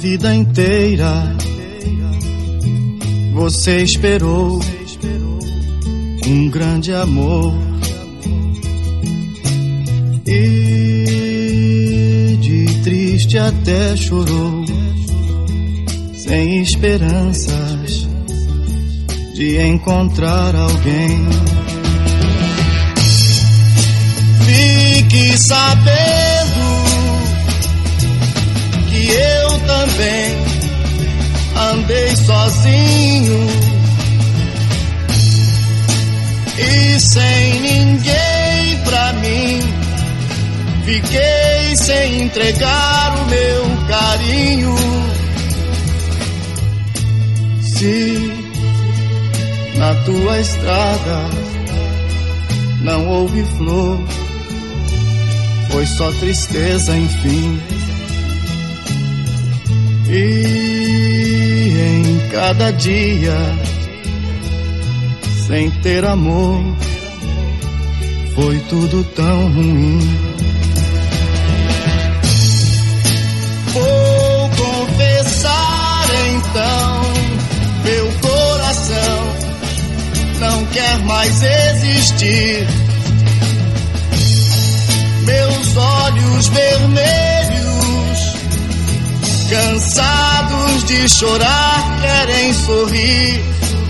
vida inteira você esperou um grande amor e de triste até chorou, sem esperanças de encontrar alguém. Fique sabendo que eu também andei sozinho e sem ninguém pra mim. Fiquei sem entregar o meu carinho. Se na tua estrada não houve flor, foi só tristeza, enfim. E em cada dia, sem ter amor, foi tudo tão ruim. Vou confessar então, meu coração não quer mais existir. Meus olhos vermelhos, cansados de chorar, querem sorrir.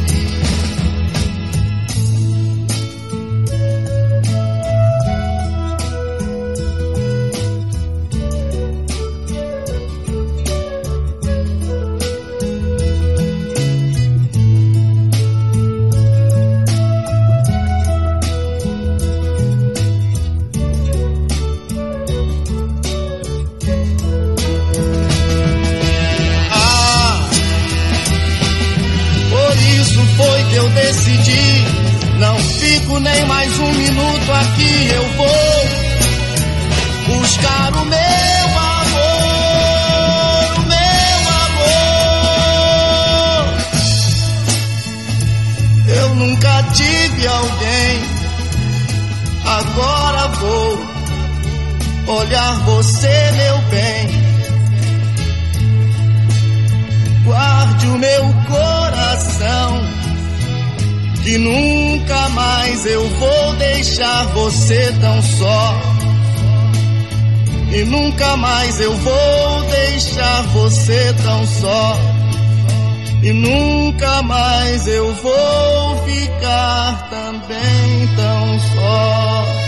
Foi que eu decidi, não fico nem mais um minuto aqui. Eu vou buscar o meu amor, o meu amor. Eu nunca tive alguém, agora vou olhar você, meu bem. Guarde o meu coração, que nunca mais eu vou deixar você tão só. E nunca mais eu vou deixar você tão só. E nunca mais eu vou ficar também tão só.